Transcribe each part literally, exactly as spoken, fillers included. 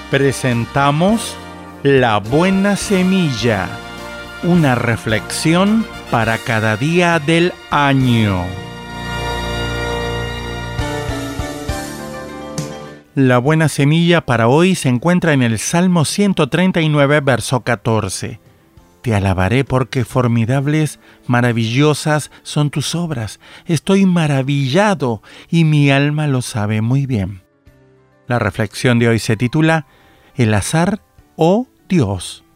Presentamos La Buena Semilla, una reflexión para cada día del año. La buena semilla para hoy se encuentra en el Salmo ciento treinta y nueve, verso catorce. Te alabaré porque formidables, maravillosas son tus obras. Estoy maravillado y mi alma lo sabe muy bien. La reflexión de hoy se titula El azar o Dios.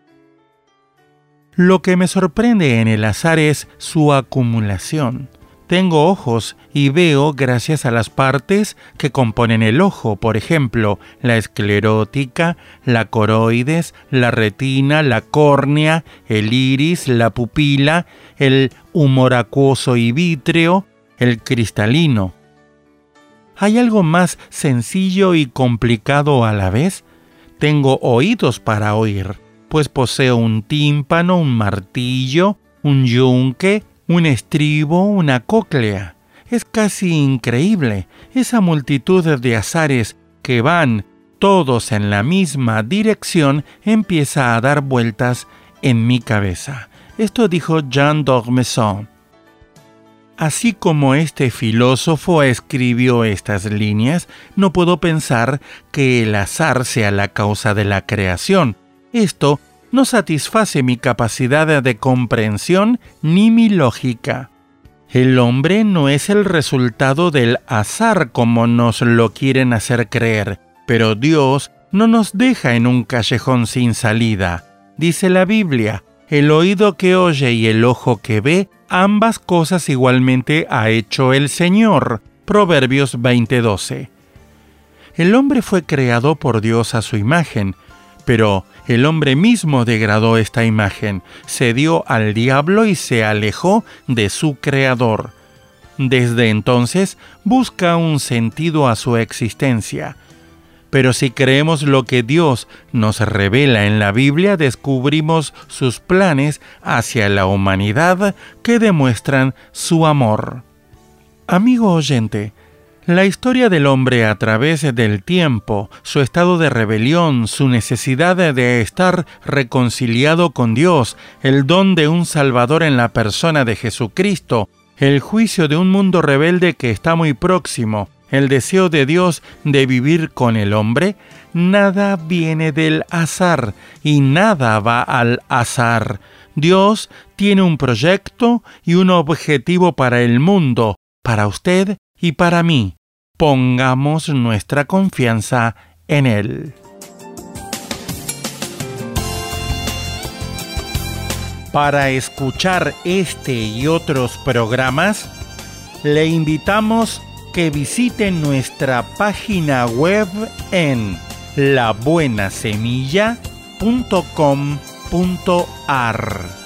Lo que me sorprende en el azar es su acumulación. Tengo ojos y veo gracias a las partes que componen el ojo, por ejemplo, la esclerótica, la coroides, la retina, la córnea, el iris, la pupila, el humor acuoso y vítreo, el cristalino. ¿Hay algo más sencillo y complicado a la vez? Tengo oídos para oír, pues poseo un tímpano, un martillo, un yunque, un estribo, una cóclea. Es casi increíble esa multitud de azares que van todos en la misma dirección empieza a dar vueltas en mi cabeza. Esto dijo Jean d'Ormesson. Así como este filósofo escribió estas líneas, no puedo pensar que el azar sea la causa de la creación. Esto no satisface mi capacidad de comprensión ni mi lógica. El hombre no es el resultado del azar como nos lo quieren hacer creer, pero Dios no nos deja en un callejón sin salida. Dice la Biblia, el oído que oye y el ojo que ve, ambas cosas igualmente ha hecho el Señor. Proverbios veinte doce. El hombre fue creado por Dios a su imagen, pero el hombre mismo degradó esta imagen, se dio al diablo y se alejó de su creador. Desde entonces busca un sentido a su existencia. Pero si creemos lo que Dios nos revela en la Biblia, descubrimos sus planes hacia la humanidad que demuestran su amor. Amigo oyente, la historia del hombre a través del tiempo, su estado de rebelión, su necesidad de estar reconciliado con Dios, el don de un Salvador en la persona de Jesucristo, el juicio de un mundo rebelde que está muy próximo, el deseo de Dios de vivir con el hombre, nada viene del azar y nada va al azar. Dios tiene un proyecto y un objetivo para el mundo, para usted y para mí. Pongamos nuestra confianza en Él. Para escuchar este y otros programas, le invitamos que visite nuestra página web en la buena semilla punto com punto a r.